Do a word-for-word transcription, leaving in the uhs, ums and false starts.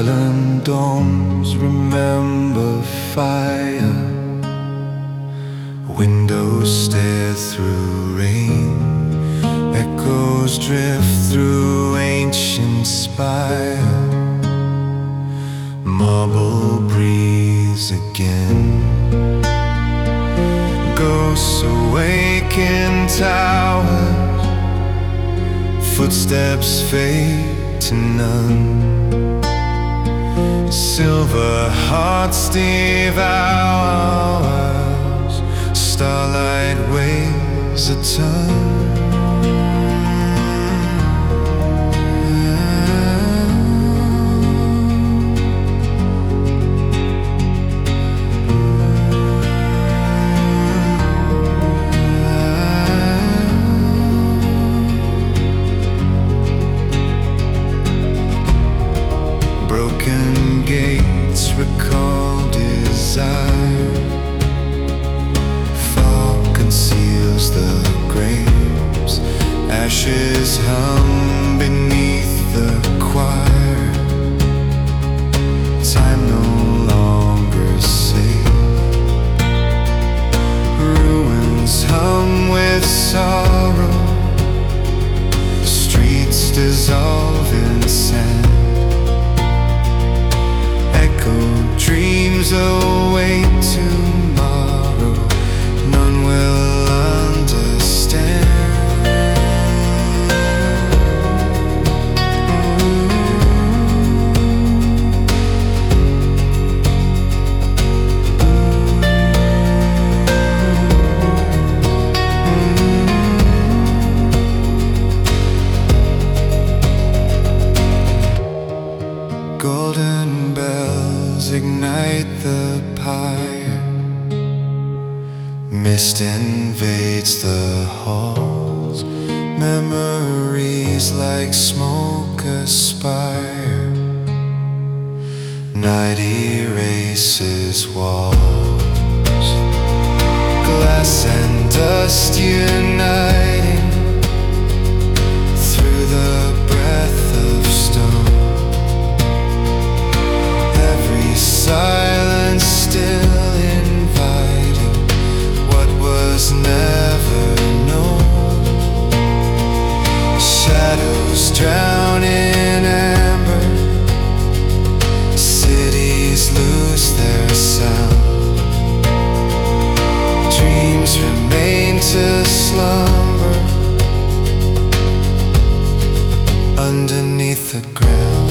silent domes remember fire. Windows stare through rain, echoes drift through ancient spire. Marble breathes again, ghosts awake in towers, footsteps fade to none. Silver hearts devours, starlight weighs a ton. Broken gates recall desire, fog conceals the graves, ashes hum beneath the choir. Time no longer safe, ruins hum with sorrow, streets dissolve in sand. Dreams await tomorrow, none will understand. Golden bells ignite the pyre, mist invades the halls, memories like smoke aspire. Night erases walls, glass and dust uniting through the breath of stone. Silence still inviting what was never known. Shadows drown in amber, cities lose their sound. Dreams remain to slumber underneath the ground.